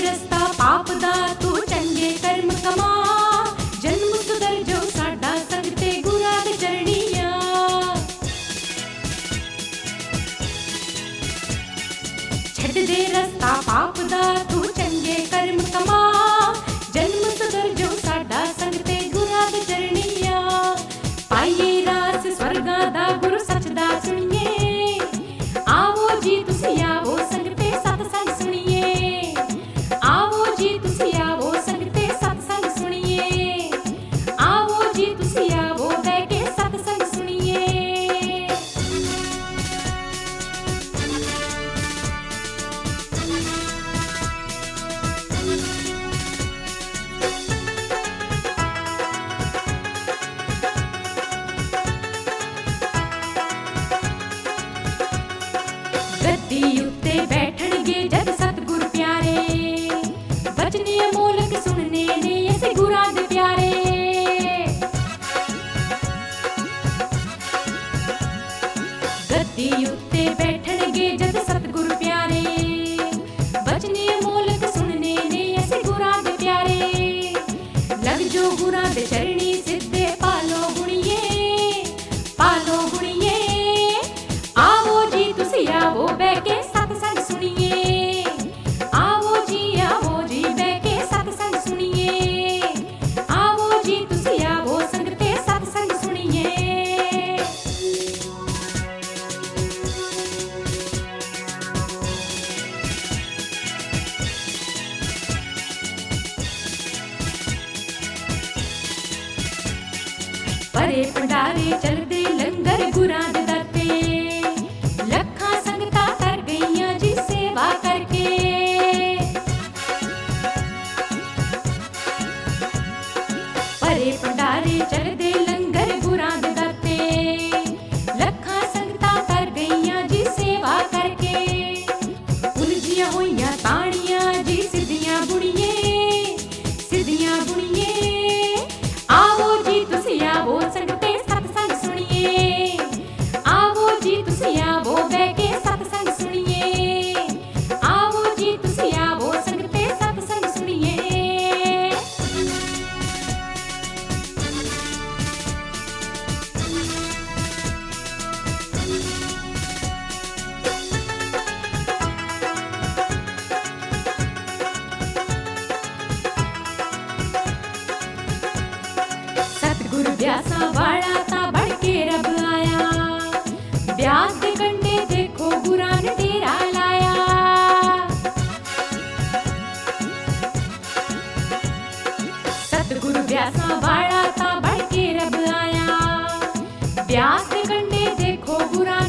ਰਸਤਾ ਪਾਪ ਦਾ ਤੂੰ ਚੰਗੇ ਕਰਮ ਕਮਾ ਜਨਮ ਸੁਧਰ ਜੋ ਸਾਡਾ ਸੰਗ ਤੇ ਗੁਰਾਂ ਦੇ ਚਰਣੀਆਂ ਛੱਡ ਦੇ ਰਸਤਾ ਪਾਪ ਦਾ ਤੂੰ ਚੰਗੇ ਕਰਮ ਕਮਾ ਜਨਮ ਸੁਧਰ ਜੋ ਸਾਡਾ ਸੰਗ ਤੇ ਗੁਰਾਂ ਦੇ ਚਰਣੀਆਂ ਪਾਈਏ ਰਾਸ ਸਵਰਗਾਂ ਦਾ ਗੁਰੂ ਸੱਚ ਦਾ ਸੁਣੀਏ ਆਵੋ ਜੀ ਤੁਸੀਂ ਆਵੋ ਸੰਗ ਤੇ ਸਤਸੰਗ ਸੁਣੀਏ ਆਵੋ ਜੀ ਤੁਸੀਂ ਆਵੋ ਸੰਗ ਤੇ ਸਤਸੰਗ ਸੁਣੀਏ ਆਵੋ ਜੀ ਤੁਸੀਂ ਆਵੋ ਬਹਿ ਕੇ ਸਤਸੰਗ ਸੁਣੀਏ ਗੱਦੀ ਉੱਤੇ ਬੈਠਣਗੇ ਜਦ ਸਤਿਗੁਰ ਪਿਆਰੇ ਬਚਨੇ ਅਮੋਲਕ ਸੁਣਨੇ ਨੇ ਅਸੀਂ ਗੁਰਾਂ ਦੇ ਪਿਆਰੇ ਗੱਦੀ ਉੱਤੇ ਬੈਠਣਗੇ ਜਦ ਸਤਿਗੁਰ ਪਿਆਰੇ ਬਚਨੇ ਅਮੋਲਕ ਸੁਣਨੇ ਨੇ ਅਸੀਂ ਗੁਰਾਂ ਦੇ ਪਿਆਰੇ ਲੱਗ ਜੋ ਗੁਰਾਂ ਦੇ ਚਰਣੀ ਸਿੱਧੇ ਪਾਲੋ ਗੁਣੀਏ ਆਵੋ ਜੀ ਤੁਸੀਂ ਆਵੋ ਬਹਿ ਕੇ ਸਤਸੰਗ ਸੁਣੀਏ ਆਵੋ ਜੀ ਬਹਿ ਕੇ ਸਤਸੰਗ ਸੁਣੀਏ ਆਵੋ ਜੀ ਤੁਸੀਂ ਆਵੋ ਸੰਗ ਤੇ ਸਤਸੰਗ ਸੁਣੀਏ ਪਰੇ ਭੰਡਾਰੇ ਚਲਦੇ ਲੰਗਰ ਗੁਰਾਂ ਦੇ ਦਰ ਤੇ ਲੱਖਾਂ ਸੰਗਤਾਂ ਤਰ ਗਈਆਂ ਜੀ ਸੇਵਾ ਕਰਕੇ ਪਰੇ ਭੰਡਾਰੇ ਚਲਦੇ ਲੰਗਰ ਗੁਰਾਂ ਦੇ ਦਰ ਤੇ ਲੱਖਾਂ ਸੰਗਤਾਂ ਤਰ ਗਈਆਂ ਜੀ ਸੇਵਾ ਕਰਕੇ ਉਲਝੀਆਂ ਹੋਈਆਂ ਤਾਣੀਆਂ ਜੀ ਸਿੱਧੀਆਂ ਬੁਣੀਏ ਆਵੋ ਜੀ ਤੁਸੀਂ ਆਵੋ ਸੰਗ ਤੇ ਸਤਸੰਗ ਸੁਣੀਏ ਆਵੋ ਜੀ ਤੁਸੀਂ ਆਵੋ ਬਹਿ ਕੇ ਸਤਸੰਗ ਸੁਣੀਏ ਆਵੋ ਜੀ ਤੁਸੀਂ ਆਵੋ ਸੰਗ ਤੇ ਸਤਸੰਗ ਸੁਣੀਏ ਸਤਿਗੁਰ ਬਿਆਸਾਂ ਵਾਲਾ ਤਾਂ ਬਣ ਕੇ ਰੱਬ ਆਇਆ ਬਿਆਸ ਦੇ ਕੰਢੇ ਦੇਖੋ ਗੁਰਾਂ ਨੇ ਡੇਰਾ ਲਾਇਆ ਸਤਿਗੁਰ ਬਿਆਸਾਂ ਵਾਲਾ ਤਾਂ ਬਣ ਕੇ ਰੱਬ ਆਇਆ ਬਿਆਸ ਦੇ ਕੰਢੇ ਦੇਖੋ ਗੁਰਾਂ